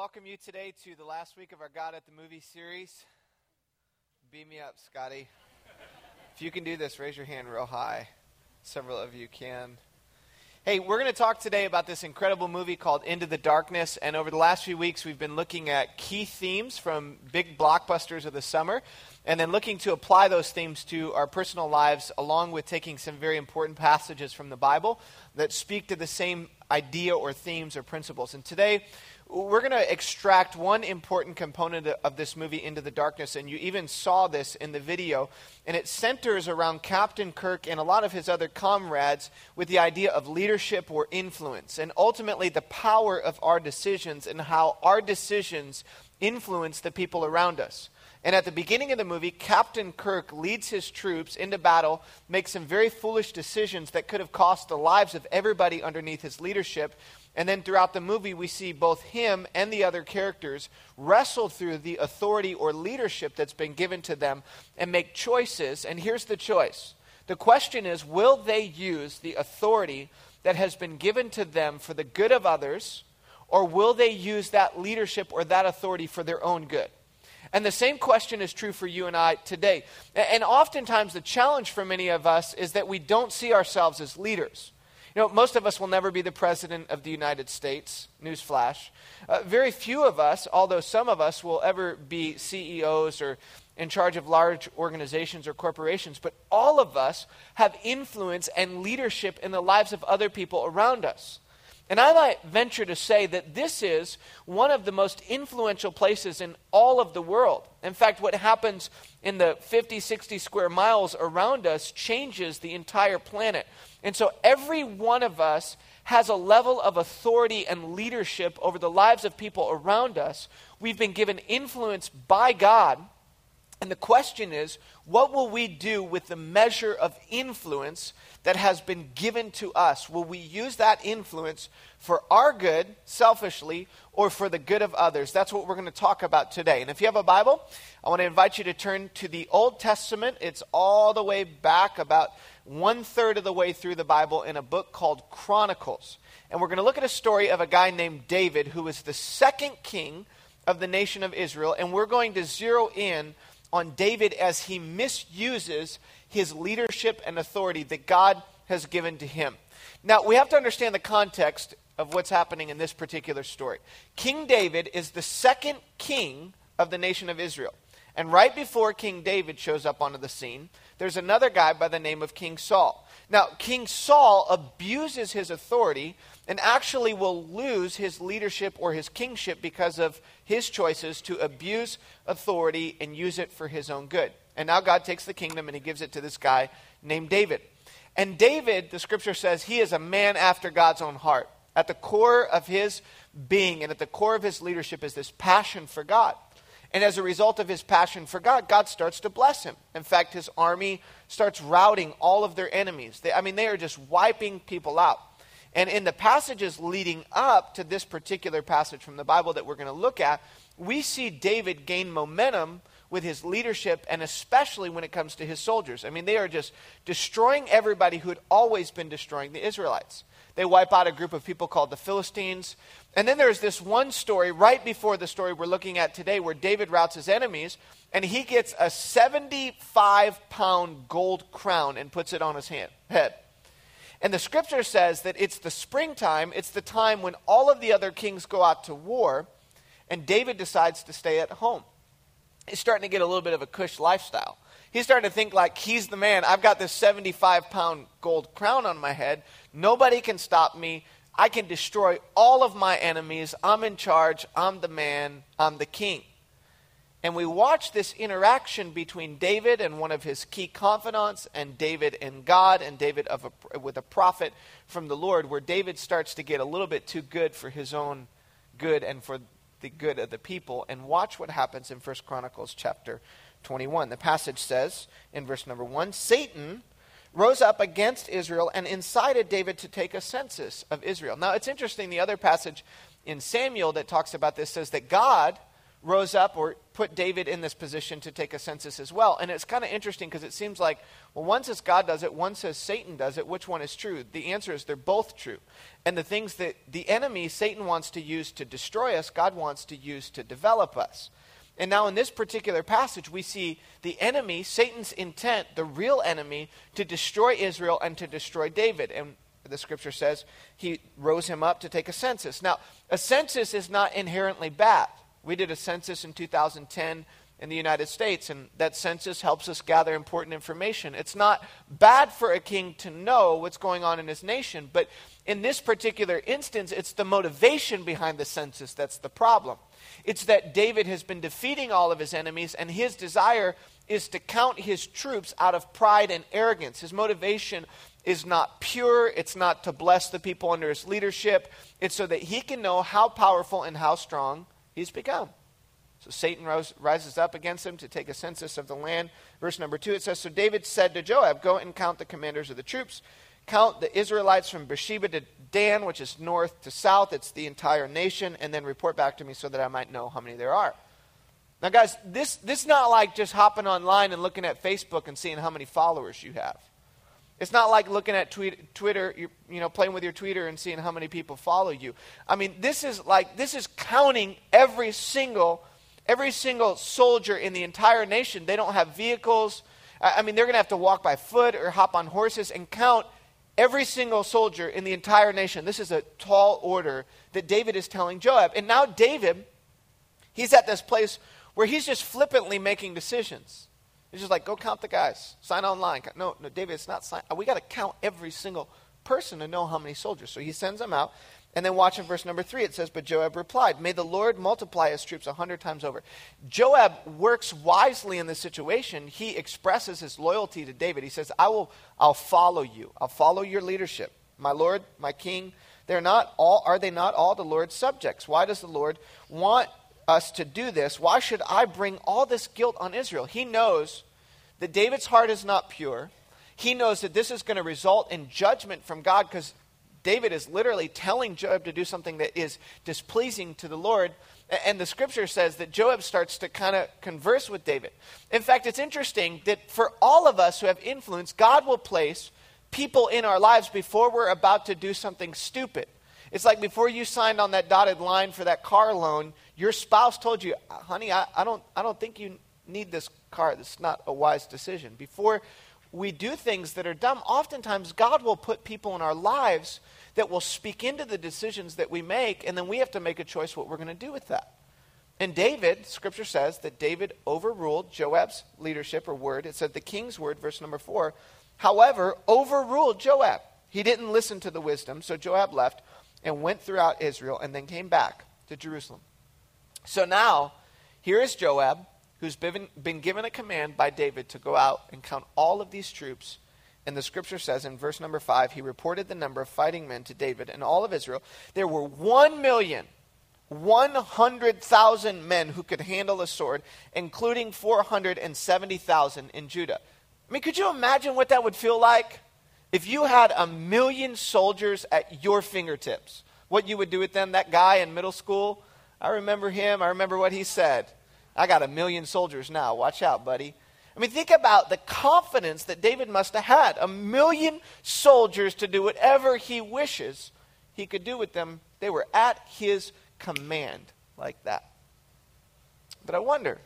welcome you today to the last week of our God at the Movie series. Beam me up, Scotty. If you can do this, raise your hand real high. Several of you can. Hey, we're going to talk today about this incredible movie called Into the Darkness. And over the last few weeks, we've been looking at key themes from big blockbusters of the summer, and then looking to apply those themes to our personal lives, along with taking some very important passages from the Bible that speak to the same idea or themes or principles. And today, we're going to extract one important component of this movie, Into the Darkness, and you even saw this in the video, and it centers around Captain Kirk and a lot of his other comrades with the idea of leadership or influence, and ultimately the power of our decisions and how our decisions influence the people around us. And at the beginning of the movie, Captain Kirk leads his troops into battle, makes some very foolish decisions that could have cost the lives of everybody underneath his leadership. And then throughout the movie, we see both him and the other characters wrestle through the authority or leadership that's been given to them and make choices. And here's the choice. The question is, will they use the authority that has been given to them for the good of others, or will they use that leadership or that authority for their own good? And the same question is true for you and I today. And oftentimes the challenge for many of us is that we don't see ourselves as leaders. You know, most of us will never be the president of the United States. Newsflash. Very few of us, although some of us, will ever be CEOs or in charge of large organizations or corporations. But all of us have influence and leadership in the lives of other people around us. And I might venture to say that this is one of the most influential places in all of the world. In fact, what happens in the 50, 60 square miles around us changes the entire planet. And so every one of us has a level of authority and leadership over the lives of people around us. We've been given influence by God. And the question is, what will we do with the measure of influence that has been given to us? Will we use that influence for our good, selfishly, or for the good of others? That's what we're going to talk about today. And if you have a Bible, I want to invite you to turn to the Old Testament. It's all the way back, about 1/3 of the way through the Bible, in a book called Chronicles. And we're going to look at a story of a guy named David, who was the second king of the nation of Israel. And we're going to zero in on David as he misuses his leadership and authority that God has given to him. Now, we have to understand the context of what's happening in this particular story. King David is the second king of the nation of Israel. And right before King David shows up onto the scene, there's another guy by the name of King Saul. Now, King Saul abuses his authority and actually will lose his leadership or his kingship because of his choices to abuse authority and use it for his own good. And now God takes the kingdom and he gives it to this guy named David. And David, the scripture says, he is a man after God's own heart. At the core of his being and at the core of his leadership is this passion for God. And as a result of his passion for God, God starts to bless him. In fact, his army starts routing all of their enemies. They are just wiping people out. And in the passages leading up to this particular passage from the Bible that we're going to look at, we see David gain momentum with his leadership, and especially when it comes to his soldiers. I mean, they are just destroying everybody who had always been destroying the Israelites. They wipe out a group of people called the Philistines. And then there's this one story right before the story we're looking at today where David routs his enemies, and he gets a 75-pound gold crown and puts it on his head. And the scripture says that it's the springtime, it's the time when all of the other kings go out to war, and David decides to stay at home. He's starting to get a little bit of a cush lifestyle. He's starting to think like he's the man. I've got this 75-pound gold crown on my head. Nobody can stop me. I can destroy all of my enemies. I'm in charge. I'm the man. I'm the king. And we watch this interaction between David and one of his key confidants, and David and God, and David with a prophet from the Lord, where David starts to get a little bit too good for his own good and for the good of the people. And watch what happens in 1 Chronicles chapter 21. The passage says in verse number 1, Satan rose up against Israel and incited David to take a census of Israel. Now, it's interesting, the other passage in Samuel that talks about this says that God rose up or put David in this position to take a census as well. And it's kind of interesting because it seems like, well, one says God does it, one says Satan does it. Which one is true? The answer is they're both true. And the things that the enemy, Satan, wants to use to destroy us, God wants to use to develop us. And now in this particular passage, we see the enemy, Satan's intent, the real enemy, to destroy Israel and to destroy David. And the scripture says he rose him up to take a census. Now, a census is not inherently bad. We did a census in 2010 in the United States, and that census helps us gather important information. It's not bad for a king to know what's going on in his nation, but in this particular instance, it's the motivation behind the census that's the problem. It's that David has been defeating all of his enemies, and his desire is to count his troops out of pride and arrogance. His motivation is not pure. It's not to bless the people under his leadership. It's so that he can know how powerful and how strong he's become. So Satan rises up against him to take a census of the land. Verse number 2, it says, so David said to Joab, go and count the commanders of the troops. Count the Israelites from Beersheba to Dan, which is north to south. It's the entire nation. And then report back to me so that I might know how many there are. Now, guys, this is not like just hopping online and looking at Facebook and seeing how many followers you have. It's not like looking at Twitter, playing with your Twitter and seeing how many people follow you. I mean, this is counting every single soldier in the entire nation. They don't have vehicles. I mean, they're going to have to walk by foot or hop on horses and count every single soldier in the entire nation. This is a tall order that David is telling Joab. And now David, he's at this place where he's just flippantly making decisions. He's just like, go count the guys. Sign online. No, David, it's not sign. We got to count every single person to know how many soldiers. So he sends them out. And then watch in verse number 3. It says, but Joab replied, may the Lord multiply his troops 100 times over. Joab works wisely in this situation. He expresses his loyalty to David. He says, I'll follow you. I'll follow your leadership. My Lord, my king, are they not all the Lord's subjects? Why does the Lord want us to do this? Why should I bring all this guilt on Israel? He knows that David's heart is not pure. He knows that this is going to result in judgment from God because David is literally telling Joab to do something that is displeasing to the Lord. And the scripture says that Joab starts to kind of converse with David. In fact, it's interesting that for all of us who have influence, God will place people in our lives before we're about to do something stupid. It's like before you signed on that dotted line for that car loan, your spouse told you, honey, I don't think you need this car. This is not a wise decision. Before we do things that are dumb, oftentimes God will put people in our lives that will speak into the decisions that we make, and then we have to make a choice what we're going to do with that. And David, scripture says that David overruled Joab's leadership or word. It said the king's word, verse number 4, however, overruled Joab. He didn't listen to the wisdom, so Joab left and went throughout Israel and then came back to Jerusalem. So now, here is Joab, who's been given a command by David to go out and count all of these troops. And the scripture says in verse number 5, he reported the number of fighting men to David and all of Israel. There were 1,100,000 men who could handle a sword, including 470,000 in Judah. I mean, could you imagine what that would feel like? If you had 1,000,000 soldiers at your fingertips, what you would do with them? That guy in middle school, I remember him. I remember what he said. I got 1,000,000 soldiers now. Watch out, buddy. I mean, think about the confidence that David must have had. 1,000,000 soldiers to do whatever he wishes he could do with them. They were at his command like that. But I wonder,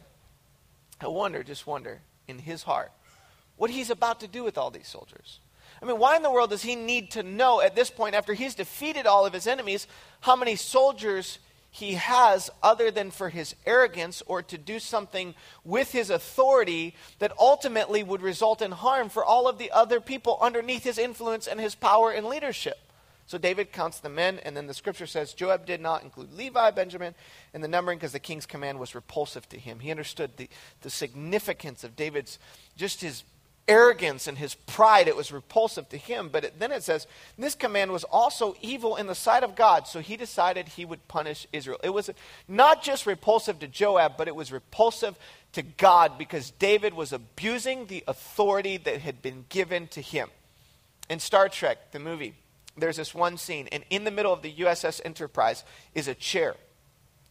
in his heart, what he's about to do with all these soldiers. I mean, why in the world does he need to know at this point, after he's defeated all of his enemies, how many soldiers he has other than for his arrogance or to do something with his authority that ultimately would result in harm for all of the other people underneath his influence and his power and leadership? So David counts the men, and then the scripture says Joab did not include Levi, Benjamin, in the numbering because the king's command was repulsive to him. He understood the significance of David's, just his arrogance and his pride. It was repulsive to him. But then it says, this command was also evil in the sight of God. So he decided he would punish Israel. It was not just repulsive to Joab, but it was repulsive to God because David was abusing the authority that had been given to him. In Star Trek, the movie, there's this one scene, and in the middle of the USS Enterprise is a chair.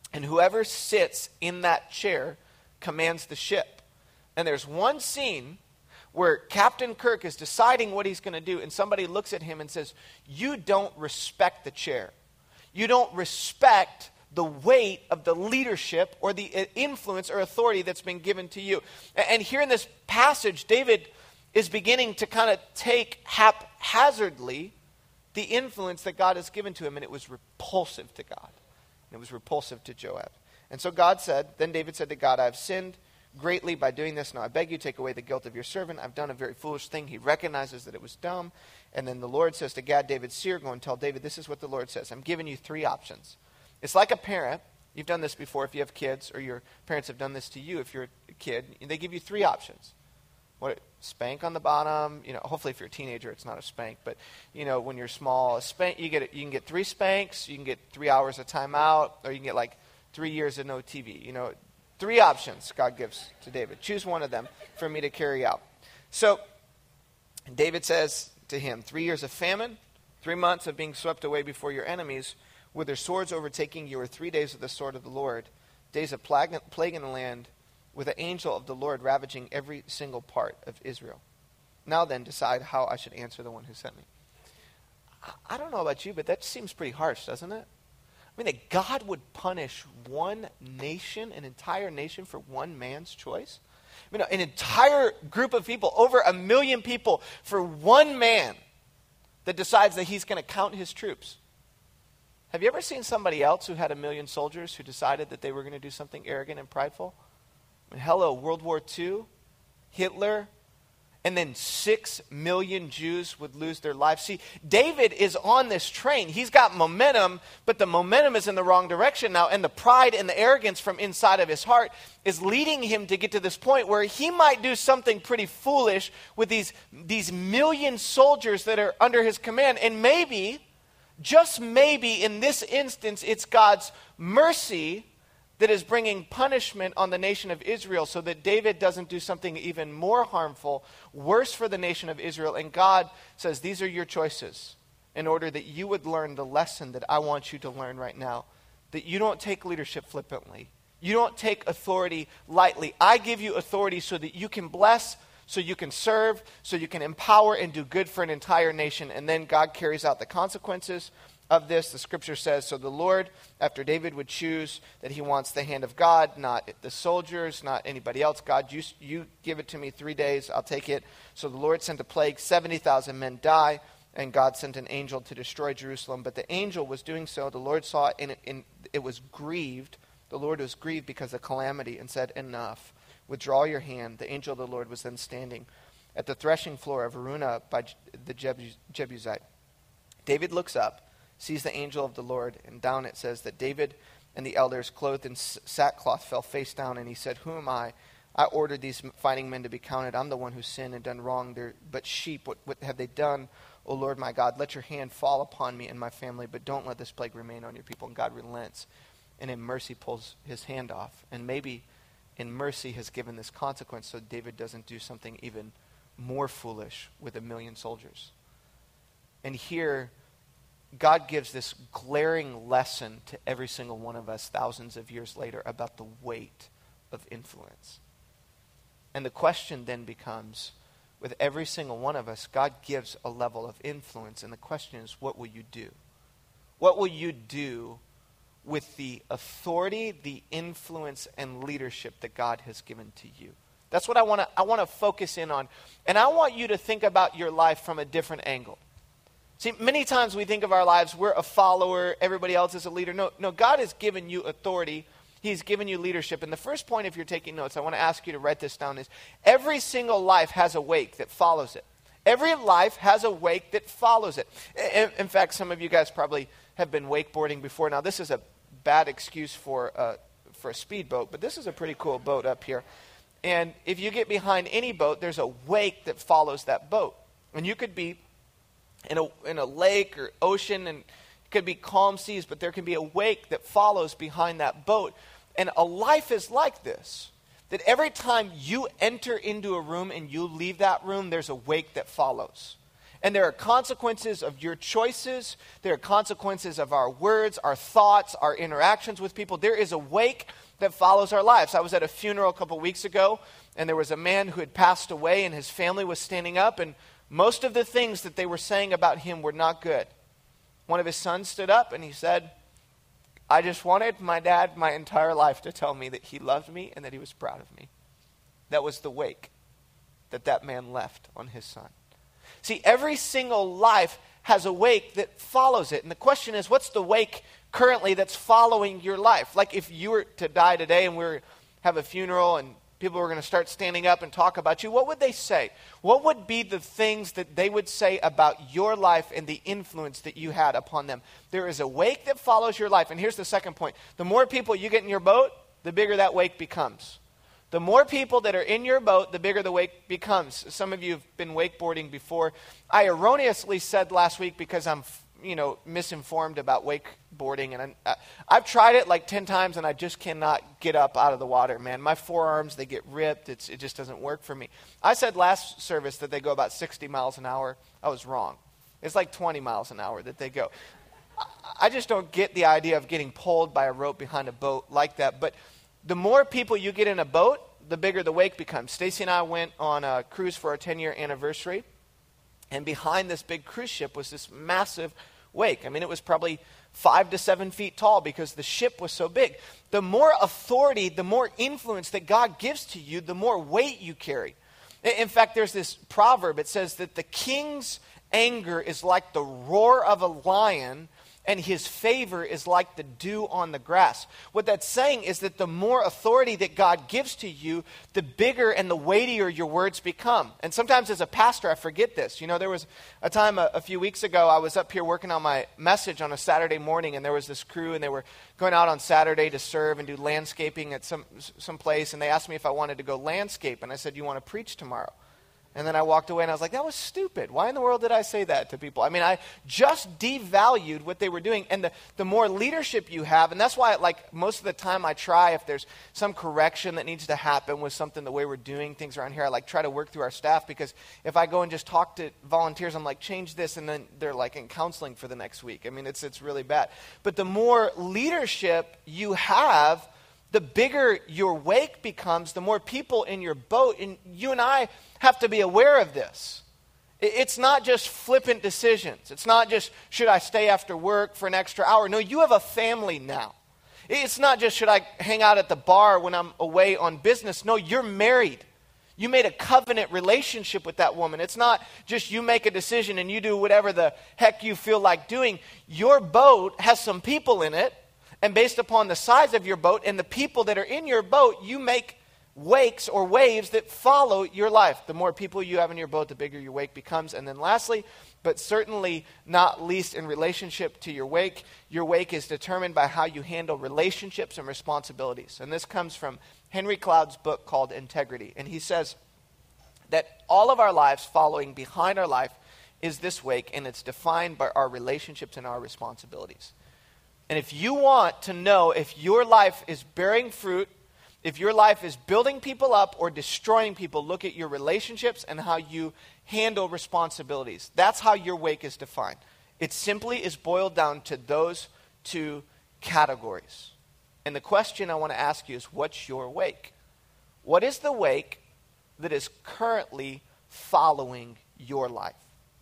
And whoever sits in that chair commands the ship. And there's one scene where Captain Kirk is deciding what he's going to do, and somebody looks at him and says, you don't respect the chair. You don't respect the weight of the leadership or the influence or authority that's been given to you. And here in this passage, David is beginning to kind of take haphazardly the influence that God has given to him, and it was repulsive to God. And it was repulsive to Joab. And so then David said to God, I have sinned greatly by doing this. Now I beg you, take away the guilt of your servant. I've done a very foolish thing. He recognizes that it was dumb. And then the Lord says to Gad, David's seer, go and tell David, this is what the Lord says. I'm giving you 3 options. It's like a parent. You've done this before if you have kids, or your parents have done this to you if you're a kid. They give you 3 options. Spank on the bottom. Hopefully if you're a teenager, it's not a spank. But, when you're small, a spank, you can get 3 spanks, you can get 3 hours of timeout, or you can get 3 years of no TV. 3 options God gives to David. Choose one of them for me to carry out. So David says to him, 3 years of famine, 3 months of being swept away before your enemies, with their swords overtaking you, or 3 days of the sword of the Lord, days of plague in the land, with the angel of the Lord ravaging every single part of Israel. Now then, decide how I should answer the one who sent me. I don't know about you, but that seems pretty harsh, doesn't it? That God would punish one nation, an entire nation, for one man's choice? An entire group of people, over 1 million people, for one man that decides that he's going to count his troops. Have you ever seen somebody else who had 1 million soldiers who decided that they were going to do something arrogant and prideful? Hello, World War II, Hitler, and then 6 million Jews would lose their lives. See, David is on this train. He's got momentum, but the momentum is in the wrong direction now, and the pride and the arrogance from inside of his heart is leading him to get to this point where he might do something pretty foolish with these 1 million soldiers that are under his command. And maybe, just maybe in this instance, it's God's mercy that is bringing punishment on the nation of Israel so that David doesn't do something even more harmful, worse for the nation of Israel. And God says, these are your choices in order that you would learn the lesson that I want you to learn right now, that you don't take leadership flippantly. You don't take authority lightly. I give you authority so that you can bless, so you can serve, so you can empower and do good for an entire nation. And then God carries out the consequences of this. The scripture says, so the Lord, after David would choose that he wants the hand of God, not the soldiers, not anybody else. God, you give it to me 3 days, I'll take it. So the Lord sent a plague, 70,000 men die, and God sent an angel to destroy Jerusalem. But the angel was doing so, the Lord saw it, and it was grieved. The Lord was grieved because of calamity and said, enough, withdraw your hand. The angel of the Lord was then standing at the threshing floor of Araunah by the Jebusite. David looks up, sees the angel of the Lord, and down it says that David and the elders, clothed in sackcloth, fell face down, and he said, who am I? I ordered these fighting men to be counted. I'm the one who sinned and done wrong. They're but sheep. What have they done, O Lord my God? Let your hand fall upon me and my family, but don't let this plague remain on your people. And God relents, and in mercy pulls his hand off. And maybe in mercy has given this consequence so David doesn't do something even more foolish with 1 million soldiers. And here, God gives this glaring lesson to every single one of us thousands of years later about the weight of influence. And the question then becomes, with every single one of us, God gives a level of influence, and the question is, what will you do? What will you do with the authority, the influence, and leadership that God has given to you? That's what I want to focus in on. And I want you to think about your life from a different angle. See, many times we think of our lives, we're a follower, everybody else is a leader. No, God has given you authority. He's given you leadership. And the first point, if you're taking notes, I want to ask you to write this down, is every single life has a wake that follows it. Every life has a wake that follows it. In fact, some of you guys probably have been wakeboarding before. Now, this is a bad excuse for a speedboat, but this is a pretty cool boat up here. And if you get behind any boat, there's a wake that follows that boat. And you could be in a lake or ocean, and it could be calm seas, but there can be a wake that follows behind that boat. And a life is like this, that every time you enter into a room and you leave that room, there's a wake that follows. And there are consequences of your choices. There are consequences of our words, our thoughts, our interactions with people. There is a wake that follows our lives. I was at a funeral a couple weeks ago, and there was a man who had passed away, and his family was standing up, and most of the things that they were saying about him were not good. One of his sons stood up, and he said, I just wanted my dad my entire life to tell me that he loved me and that he was proud of me. That was the wake that man left on his son. See, every single life has a wake that follows it. And the question is, what's the wake currently that's following your life? Like if you were to die today and we were have a funeral and people were going to start standing up and talk about you, what would they say? What would be the things that they would say about your life and the influence that you had upon them? There is a wake that follows your life. And here's the second point. The more people you get in your boat, the bigger that wake becomes. The more people that are in your boat, the bigger the wake becomes. Some of you have been wakeboarding before. I erroneously said last week because I'm misinformed about wakeboarding, and I've tried it like 10 times, and I just cannot get up out of the water, man. My forearms, they get ripped. It just doesn't work for me. I said last service that they go about 60 miles an hour. I was wrong. It's like 20 miles an hour that they go. I just don't get the idea of getting pulled by a rope behind a boat like that, but the more people you get in a boat, the bigger the wake becomes. Stacy and I went on a cruise for our 10-year anniversary, and behind this big cruise ship was this massive wake. I mean, it was probably 5 to 7 feet tall because the ship was so big. The more authority, the more influence that God gives to you, the more weight you carry. In fact, there's this proverb. It says that the king's anger is like the roar of a lion, and his favor is like the dew on the grass. What that's saying is that the more authority that God gives to you, the bigger and the weightier your words become. And sometimes as a pastor, I forget this. You know, there was a time a few weeks ago, I was up here working on my message on a Saturday morning, and there was this crew, and they were going out on Saturday to serve and do landscaping at some place, and they asked me if I wanted to go landscape, and I said, you want to preach tomorrow? And then I walked away and I was like, that was stupid. Why in the world did I say that to people? I mean, I just devalued what they were doing. And the more leadership you have, and that's why like most of the time I try, if there's some correction that needs to happen with something, the way we're doing things around here, I like try to work through our staff, because if I go and just talk to volunteers, I'm like, change this, and then they're like in counseling for the next week. I mean, it's really bad. But the more leadership you have, the bigger your wake becomes, the more people in your boat. And you and I have to be aware of this. It's not just flippant decisions. It's not just, should I stay after work for an extra hour? No, you have a family now. It's not just, should I hang out at the bar when I'm away on business? No, you're married. You made a covenant relationship with that woman. It's not just you make a decision and you do whatever the heck you feel like doing. Your boat has some people in it. And based upon the size of your boat and the people that are in your boat, you make wakes or waves that follow your life. The more people you have in your boat, the bigger your wake becomes. And then lastly, but certainly not least in relationship to your wake is determined by how you handle relationships and responsibilities. And this comes from Henry Cloud's book called Integrity. And he says that all of our lives following behind our life is this wake, and it's defined by our relationships and our responsibilities. And if you want to know if your life is bearing fruit, if your life is building people up or destroying people, look at your relationships and how you handle responsibilities. That's how your wake is defined. It simply is boiled down to those two categories. And the question I want to ask you is, what's your wake? What is the wake that is currently following your life?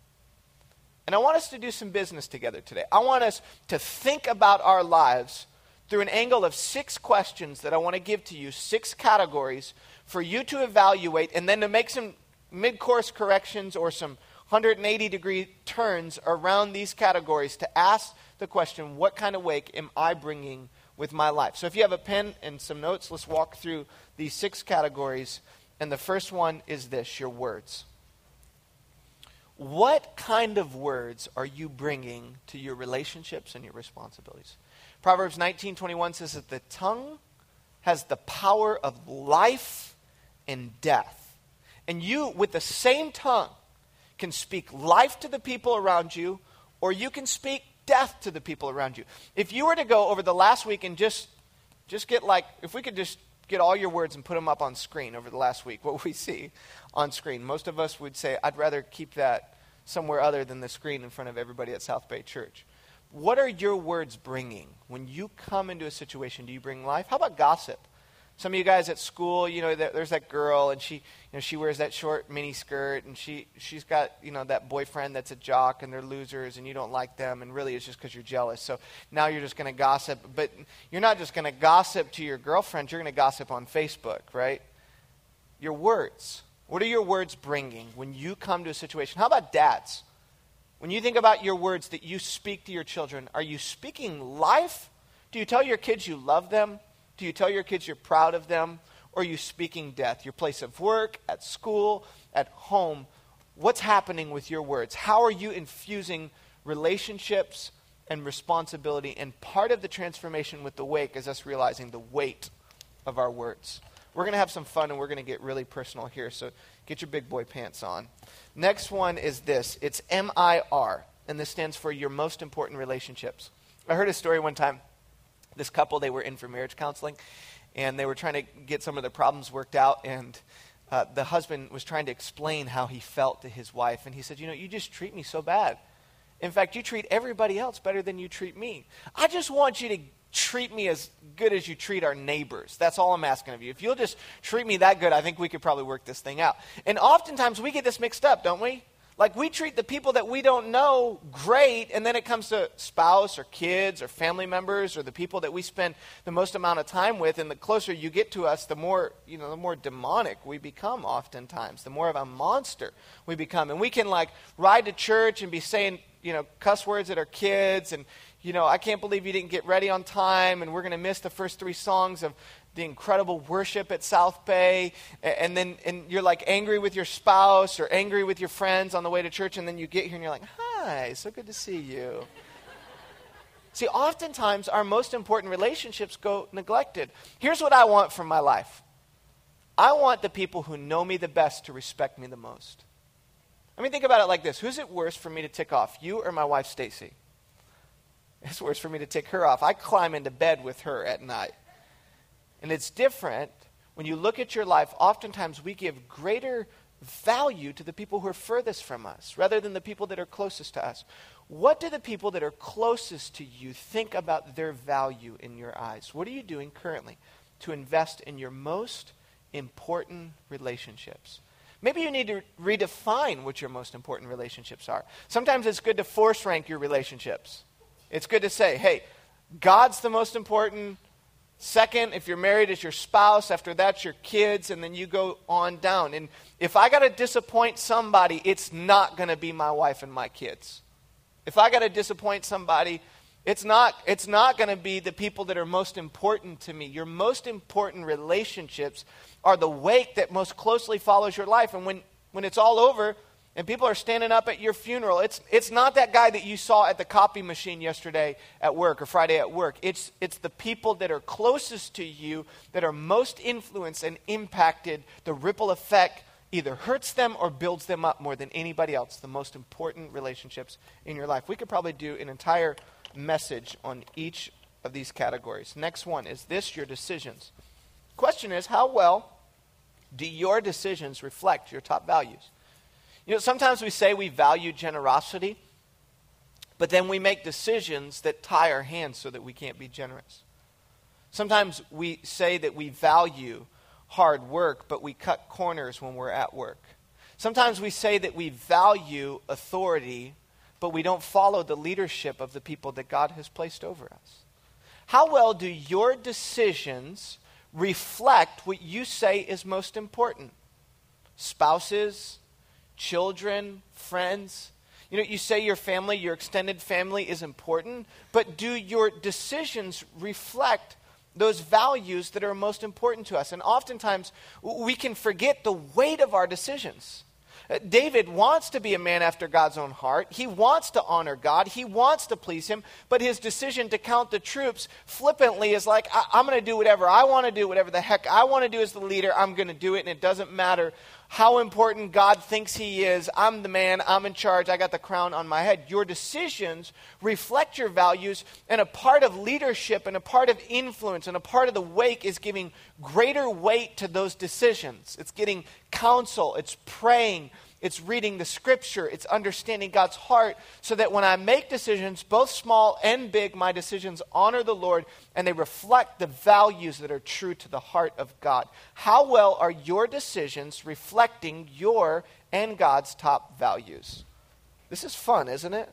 And I want us to do some business together today. I want us to think about our lives through an angle of 6 questions that I want to give to you, 6 categories for you to evaluate, and then to make some mid-course corrections or some 180-degree turns around these categories to ask the question, what kind of wake am I bringing with my life? So if you have a pen and some notes, let's walk through these 6 categories. And the first one is this, your words. What kind of words are you bringing to your relationships and your responsibilities? Proverbs 19:21 says that the tongue has the power of life and death. And you, with the same tongue, can speak life to the people around you, or you can speak death to the people around you. If you were to go over the last week and just get if we could just get all your words and put them up on screen over the last week, what we see on screen. Most of us would say, I'd rather keep that somewhere other than the screen in front of everybody at South Bay Church. What are your words bringing? When you come into a situation, do you bring life? How about gossip? Some of you guys at school, there's that girl, and she wears that short mini skirt, and she's got, that boyfriend that's a jock, and they're losers, and you don't like them, and really it's just because you're jealous. So now you're just going to gossip, but you're not just going to gossip to your girlfriend, you're going to gossip on Facebook, right? Your words. What are your words bringing when you come to a situation? How about dads? When you think about your words that you speak to your children, are you speaking life? Do you tell your kids you love them? Do you tell your kids you're proud of them? Or are you speaking death? Your place of work, at school, at home. What's happening with your words? How are you infusing relationships and responsibility? And part of the transformation with the Wake is us realizing the weight of our words. We're going to have some fun, and we're going to get really personal here, so get your big boy pants on. Next one is this. It's MIR, and this stands for your most important relationships. I heard a story one time. This couple, they were in for marriage counseling, and they were trying to get some of their problems worked out, and the husband was trying to explain how he felt to his wife, and he said, you just treat me so bad. In fact, you treat everybody else better than you treat me. I just want you to treat me as good as you treat our neighbors. That's all I'm asking of you. If you'll just treat me that good, I think we could probably work this thing out. And oftentimes we get this mixed up, don't we? Like we treat the people that we don't know great, and then it comes to spouse or kids or family members or the people that we spend the most amount of time with, and the closer you get to us, the more demonic we become oftentimes, the more of a monster we become. And we can ride to church and be saying, cuss words at our kids, and I can't believe you didn't get ready on time, and we're going to miss the first 3 songs of the incredible worship at South Bay, and you're angry with your spouse or angry with your friends on the way to church, and then you get here and you're like, hi, so good to see you. See, oftentimes our most important relationships go neglected. Here's what I want from my life. I want the people who know me the best to respect me the most. I mean, think about it like this. Who's it worse for me to tick off, you or my wife, Stacy? It's worse for me to tick her off. I climb into bed with her at night. And it's different when you look at your life. Oftentimes we give greater value to the people who are furthest from us rather than the people that are closest to us. What do the people that are closest to you think about their value in your eyes? What are you doing currently to invest in your most important relationships? Maybe you need to redefine what your most important relationships are. Sometimes it's good to force rank your relationships. It's good to say, hey, God's the most important. Second, if you're married, is your spouse. After that, your kids, and then you go on down. And if I got to disappoint somebody, it's not going to be my wife and my kids. If I got to disappoint somebody, it's not going to be the people that are most important to me. Your most important relationships are the wake that most closely follows your life. And when it's all over, and people are standing up at your funeral, it's not that guy that you saw at the copy machine yesterday at work or Friday at work. It's the people that are closest to you that are most influenced and impacted. The ripple effect either hurts them or builds them up more than anybody else. The most important relationships in your life. We could probably do an entire message on each of these categories. Next one is this: your decisions. Question is, how well do your decisions reflect your top values? Sometimes we say we value generosity, but then we make decisions that tie our hands so that we can't be generous. Sometimes we say that we value hard work, but we cut corners when we're at work. Sometimes we say that we value authority, but we don't follow the leadership of the people that God has placed over us. How well do your decisions reflect what you say is most important? Spouses, children, friends. You say your family, your extended family is important, but do your decisions reflect those values that are most important to us? And oftentimes we can forget the weight of our decisions. David wants to be a man after God's own heart. He wants to honor God. He wants to please him, but his decision to count the troops flippantly is like, I'm going to do whatever I want to do, whatever the heck I want to do as the leader, I'm going to do it, and it doesn't matter how important God thinks he is. I'm the man. I'm in charge. I got the crown on my head. Your decisions reflect your values, and a part of leadership and a part of influence and a part of the wake is giving greater weight to those decisions. It's getting counsel. It's praying. It's reading the scripture. It's understanding God's heart so that when I make decisions, both small and big, my decisions honor the Lord and they reflect the values that are true to the heart of God. How well are your decisions reflecting your and God's top values? This is fun, isn't it?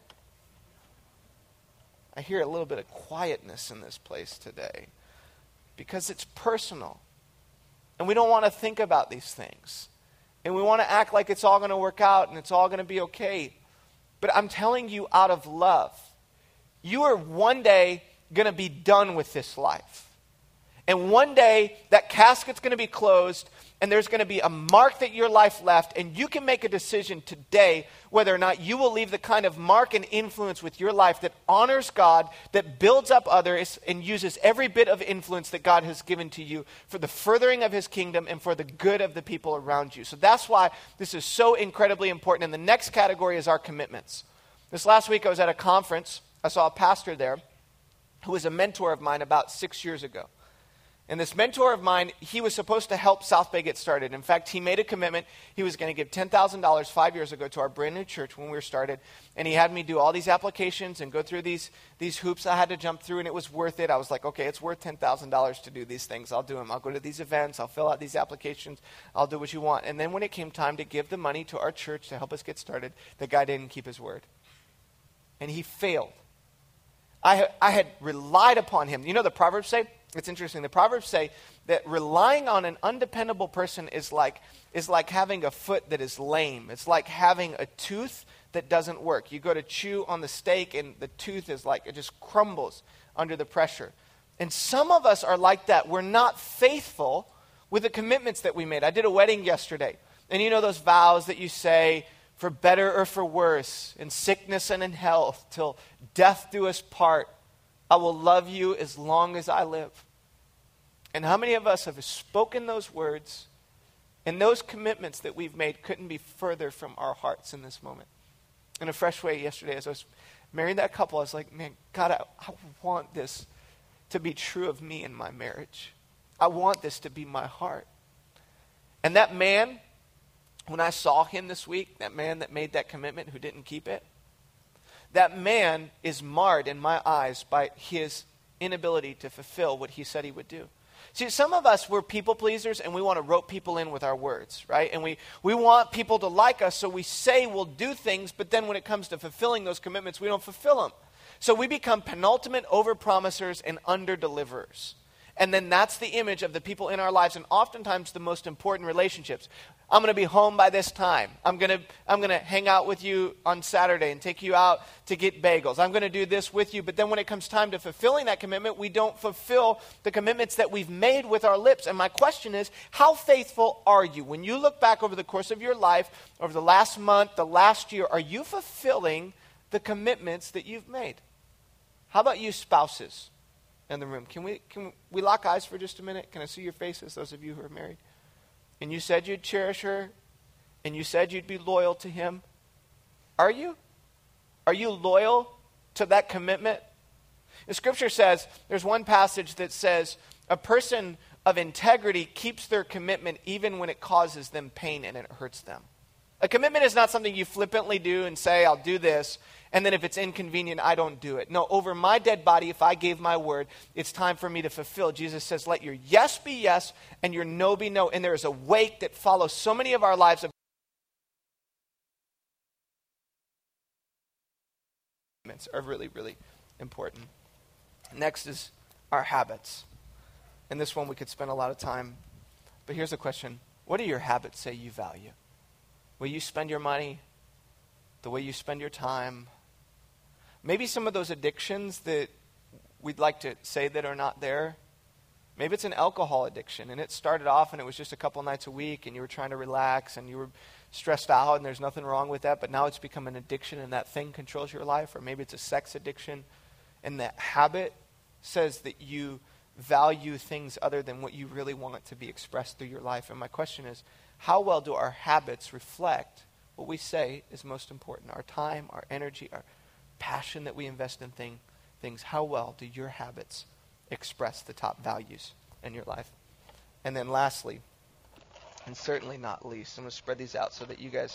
I hear a little bit of quietness in this place today because it's personal. And we don't want to think about these things. And we want to act like it's all going to work out and it's all going to be okay. But I'm telling you out of love, you are one day going to be done with this life. And one day that casket's going to be closed and there's going to be a mark that your life left, and you can make a decision today whether or not you will leave the kind of mark and influence with your life that honors God, that builds up others, and uses every bit of influence that God has given to you for the furthering of his kingdom and for the good of the people around you. So that's why this is so incredibly important. And the next category is our commitments. This last week I was at a conference. I saw a pastor there who was a mentor of mine about 6 years ago. And this mentor of mine, he was supposed to help South Bay get started. In fact, he made a commitment. He was going to give $10,000 5 years ago to our brand new church when we were started. And he had me do all these applications and go through these hoops I had to jump through, and it was worth it. I was like, okay, it's worth $10,000 to do these things. I'll do them. I'll go to these events. I'll fill out these applications. I'll do what you want. And then when it came time to give the money to our church to help us get started, the guy didn't keep his word. And he failed. I had relied upon him. You know the Proverbs say? It's interesting. The Proverbs say that relying on an undependable person is like having a foot that is lame. It's like having a tooth that doesn't work. You go to chew on the steak and the tooth is like, it just crumbles under the pressure. And some of us are like that. We're not faithful with the commitments that we made. I did a wedding yesterday. And you know those vows that you say, for better or for worse, in sickness and in health, till death do us part. I will love you as long as I live. And how many of us have spoken those words, and those commitments that we've made couldn't be further from our hearts in this moment? In a fresh way yesterday, as I was marrying that couple, I was like, man, God, I want this to be true of me in my marriage. I want this to be my heart. And that man, when I saw him this week, that man that made that commitment who didn't keep it, that man is marred in my eyes by his inability to fulfill what he said he would do. See, some of us, we're people pleasers and we want to rope people in with our words, right? And we want people to like us, so we say we'll do things, but then when it comes to fulfilling those commitments, we don't fulfill them. So we become penultimate over-promisers and under-deliverers. And then that's the image of the people in our lives, and oftentimes the most important relationships. I'm going to be home by this time. I'm going to hang out with you on Saturday and take you out to get bagels. I'm going to do this with you. But then when it comes time to fulfilling that commitment, we don't fulfill the commitments that we've made with our lips. And my question is, how faithful are you? When you look back over the course of your life, over the last month, the last year, are you fulfilling the commitments that you've made? How about you spouses in the room? Can we lock eyes for just a minute? Can I see your faces, those of you who are married? And you said you'd cherish her, and you said you'd be loyal to him. Are you? Are you loyal to that commitment? The scripture says, there's one passage that says, a person of integrity keeps their commitment even when it causes them pain and it hurts them. A commitment is not something you flippantly do and say, I'll do this, and then if it's inconvenient, I don't do it. No, over my dead body, if I gave my word, it's time for me to fulfill. Jesus says, let your yes be yes and your no be no. And there is a weight that follows so many of our lives. Commitments are really, really important. Next is our habits. And this one we could spend a lot of time. But here's the question. What do your habits say you value? Will you spend your money? The way you spend your time? Maybe some of those addictions that we'd like to say that are not there. Maybe it's an alcohol addiction, and it started off and it was just a couple nights a week, and you were trying to relax, and you were stressed out, and there's nothing wrong with that, but now it's become an addiction, and that thing controls your life. Or maybe it's a sex addiction, and that habit says that you value things other than what you really want it to be expressed through your life. And my question is, how well do our habits reflect what we say is most important? Our time, our energy, our passion that we invest in things. How well do your habits express the top values in your life? And then lastly, and certainly not least, I'm going to spread these out so that you guys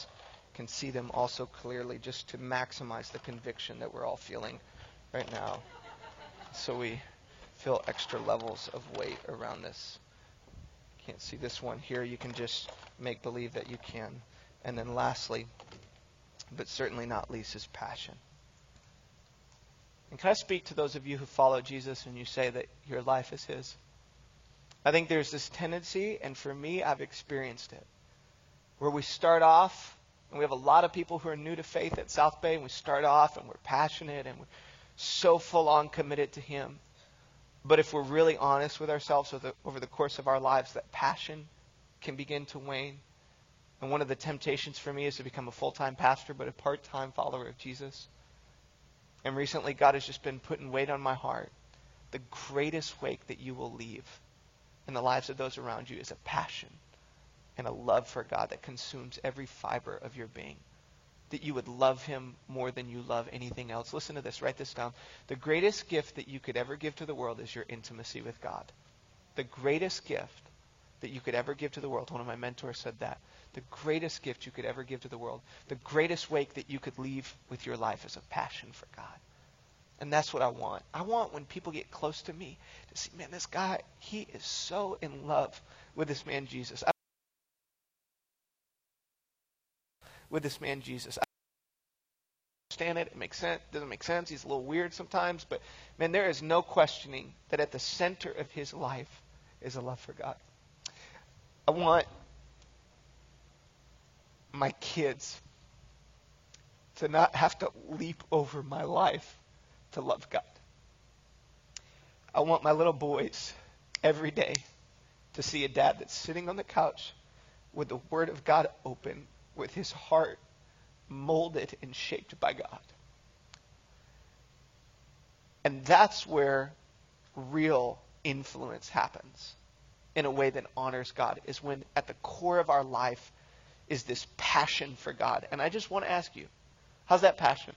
can see them also clearly, just to maximize the conviction that we're all feeling right now. So we feel extra levels of weight around this. Can't see this one here. You can just make believe that you can. And then lastly, but certainly not least, is passion. And can I speak to those of you who follow Jesus and you say that your life is his? I think there's this tendency, and for me, I've experienced it, where we start off, and we have a lot of people who are new to faith at South Bay, and we start off and we're passionate and we're so full on committed to him. But if we're really honest with ourselves over the course of our lives, that passion can begin to wane. And one of the temptations for me is to become a full-time pastor, but a part-time follower of Jesus. And recently, God has just been putting weight on my heart. The greatest weight that you will leave in the lives of those around you is a passion and a love for God that consumes every fiber of your being. That you would love him more than you love anything else. Listen to this. Write this down. The greatest gift that you could ever give to the world is your intimacy with God. The greatest gift that you could ever give to the world. One of my mentors said that. The greatest gift you could ever give to the world. The greatest weight that you could leave with your life is a passion for God. And that's what I want. I want when people get close to me to see, man, this guy, he is so in love with this man Jesus. With this man Jesus. I understand it. It makes sense. It doesn't make sense. He's a little weird sometimes. But, man, there is no questioning that at the center of his life is a love for God. I want my kids to not have to leap over my life to love God. I want my little boys every day to see a dad that's sitting on the couch with the Word of God open, with his heart molded and shaped by God. And that's where real influence happens in a way that honors God, is when at the core of our life is this passion for God. And I just want to ask you, how's that passion?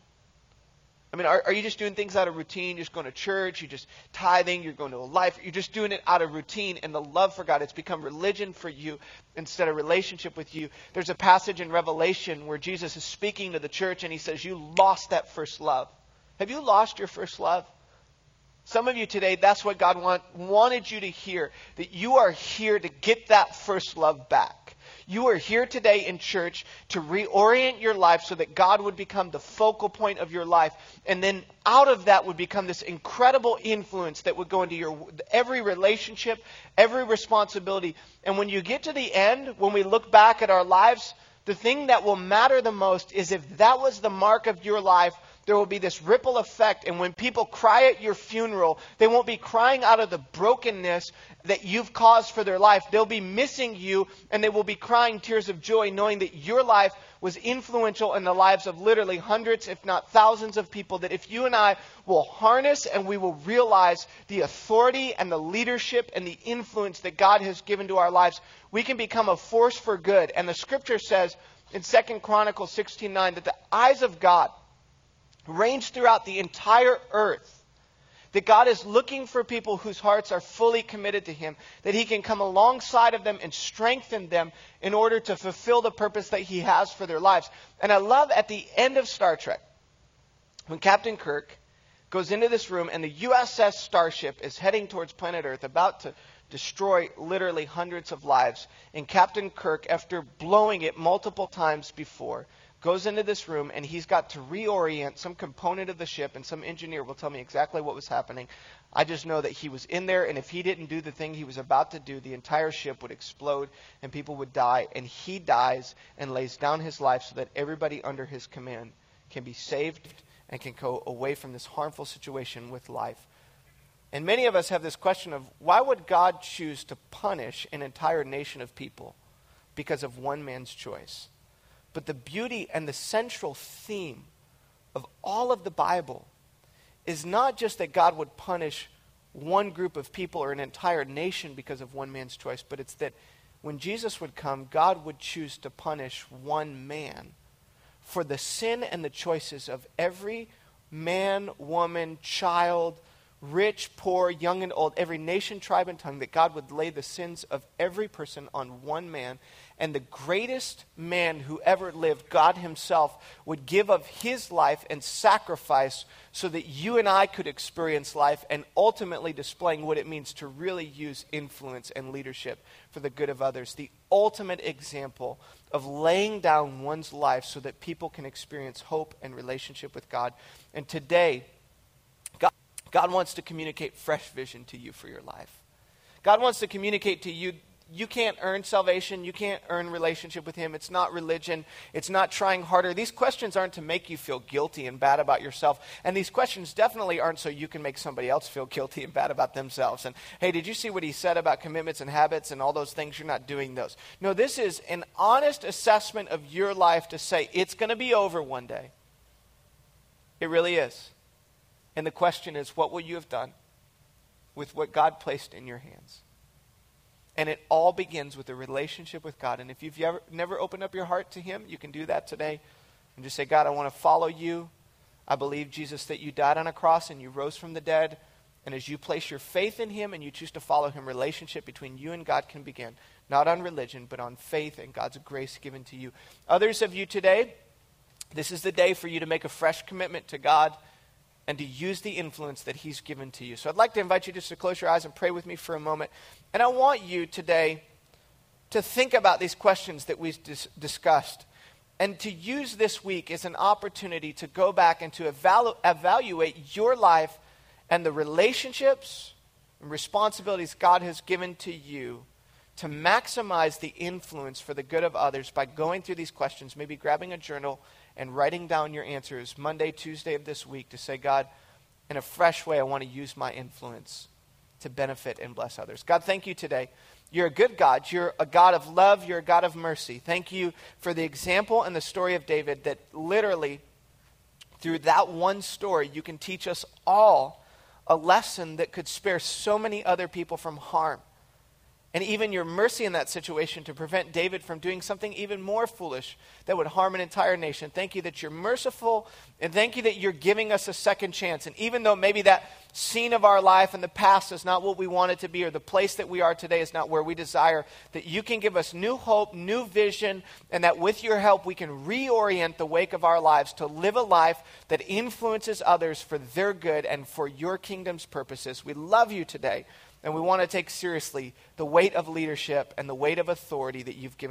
I mean, are you just doing things out of routine? You're just going to church, you're just tithing, you're going to a life, you're just doing it out of routine, and the love for God, it's become religion for you instead of relationship with you. There's a passage in Revelation where Jesus is speaking to the church and he says, you lost that first love. Have you lost your first love? Some of you today, that's what God wanted you to hear, that you are here to get that first love back. You are here today in church to reorient your life so that God would become the focal point of your life. And then out of that would become this incredible influence that would go into your every relationship, every responsibility. And when you get to the end, when we look back at our lives, the thing that will matter the most is if that was the mark of your life, there will be this ripple effect. And when people cry at your funeral, they won't be crying out of the brokenness that you've caused for their life. They'll be missing you, and they will be crying tears of joy knowing that your life was influential in the lives of literally hundreds, if not thousands of people, that if you and I will harness and we will realize the authority and the leadership and the influence that God has given to our lives, we can become a force for good. And the scripture says in 2 Chronicles 16:9 that the eyes of God range throughout the entire earth. That God is looking for people whose hearts are fully committed to him. That he can come alongside of them and strengthen them in order to fulfill the purpose that he has for their lives. And I love at the end of Star Trek, when Captain Kirk goes into this room and the USS Starship is heading towards planet Earth, about to destroy literally hundreds of lives. And Captain Kirk, after blowing it multiple times before, goes into this room and he's got to reorient some component of the ship, and some engineer will tell me exactly what was happening. I just know that he was in there, and if he didn't do the thing he was about to do, the entire ship would explode and people would die. And he dies and lays down his life so that everybody under his command can be saved and can go away from this harmful situation with life. And many of us have this question of, why would God choose to punish an entire nation of people because of one man's choice? But the beauty and the central theme of all of the Bible is not just that God would punish one group of people or an entire nation because of one man's choice, but it's that when Jesus would come, God would choose to punish one man for the sin and the choices of every man, woman, child, rich, poor, young and old, every nation, tribe, and tongue, that God would lay the sins of every person on one man. And the greatest man who ever lived, God himself, would give of his life and sacrifice so that you and I could experience life, and ultimately displaying what it means to really use influence and leadership for the good of others. The ultimate example of laying down one's life so that people can experience hope and relationship with God. And today, God wants to communicate fresh vision to you for your life. God wants to communicate to you, you can't earn salvation. You can't earn relationship with him. It's not religion. It's not trying harder. These questions aren't to make you feel guilty and bad about yourself. And these questions definitely aren't so you can make somebody else feel guilty and bad about themselves. And, hey, did you see what he said about commitments and habits and all those things? You're not doing those. No, this is an honest assessment of your life to say it's going to be over one day. It really is. And the question is, what will you have done with what God placed in your hands? And it all begins with a relationship with God. And if you've never opened up your heart to him, you can do that today. And just say, God, I want to follow you. I believe, Jesus, that you died on a cross and you rose from the dead. And as you place your faith in him and you choose to follow him, relationship between you and God can begin. Not on religion, but on faith and God's grace given to you. Others of you today, this is the day for you to make a fresh commitment to God and to use the influence that he's given to you. So I'd like to invite you just to close your eyes and pray with me for a moment. And I want you today to think about these questions that we've discussed, and to use this week as an opportunity to go back and to evaluate your life and the relationships and responsibilities God has given to you to maximize the influence for the good of others by going through these questions, maybe grabbing a journal and writing down your answers Monday, Tuesday of this week to say, God, in a fresh way, I want to use my influence to benefit and bless others. God, thank you today. You're a good God. You're a God of love. You're a God of mercy. Thank you for the example and the story of David, that literally through that one story, you can teach us all a lesson that could spare so many other people from harm. And even your mercy in that situation to prevent David from doing something even more foolish that would harm an entire nation. Thank you that you're merciful, and thank you that you're giving us a second chance. And even though maybe that scene of our life in the past is not what we want it to be, or the place that we are today is not where we desire, that you can give us new hope, new vision, and that with your help we can reorient the wake of our lives to live a life that influences others for their good and for your kingdom's purposes. We love you today. And we want to take seriously the weight of leadership and the weight of authority that you've given